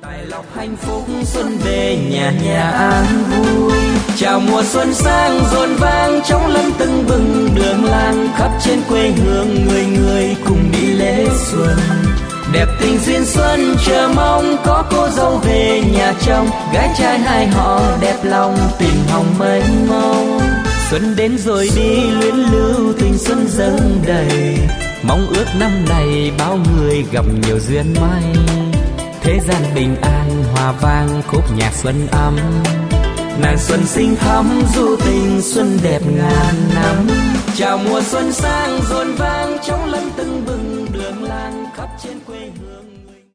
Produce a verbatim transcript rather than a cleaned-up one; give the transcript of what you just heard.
Tài lộc hạnh phúc xuân về nhà nhà an vui. Chào mùa xuân sang rộn vang trong lân tưng bừng đường làng khắp trên quê hương người người cùng đi lễ xuân. Đẹp tình duyên xuân chờ mong có cô dâu về nhà chồng, gái trai hai họ đẹp lòng tình hồng mênh mông. Xuân đến rồi đi luyến lưu tình xuân dâng đầy, mong ước năm này bao người gặp nhiều duyên may. Thế gian bình an hòa vang khúc nhạc xuân ấm, nàng xuân xinh thắm du tình xuân đẹp ngàn năm. Chào mùa xuân sang rộn vang trong lân tưng bừng đường làng khắp trên quê hương.